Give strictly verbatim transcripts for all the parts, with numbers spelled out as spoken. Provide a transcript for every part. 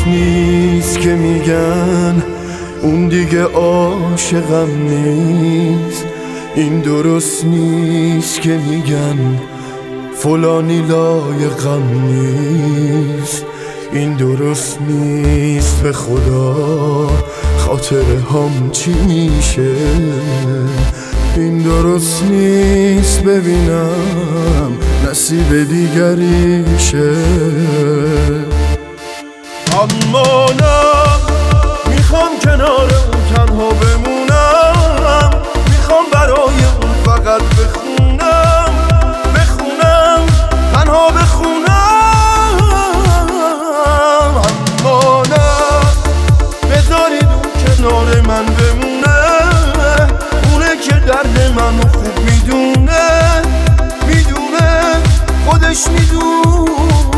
نیست که میگن اون دیگه عاشقم نیست. این درست نیست که میگن فلانی لایقم نیست. این درست نیست به خدا خاطره هم چی میشه. این درست نیست ببینم نصیب دیگریشه. اما نه میخوام کنار اون تنها بمونم. میخوام برای اون فقط بخونم بخونم تنها بخونم. اما نه بذارید اون کنار من بمونه. اونه که درد منو خوب میدونه میدونه خودش میدونه.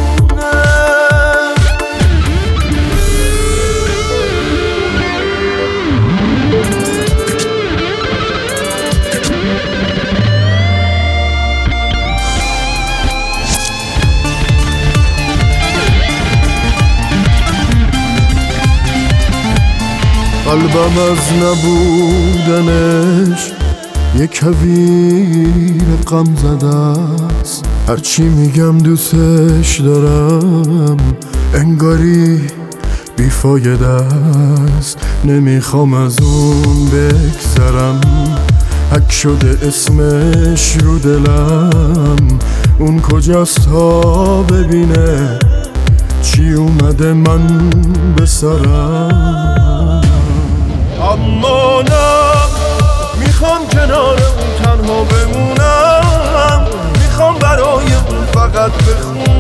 قلبم از نبودنش یک کویر غم زده است. هرچی میگم دوستش دارم انگاری بیفایده است. نمیخوام از اون بگذرم، حک شده اسمش رو دلم. اون کجاست تا ببینه چی اومده من به سرم. اما نه میخوام کنار اون تنها بمونم. میخوام برای اون فقط بخونم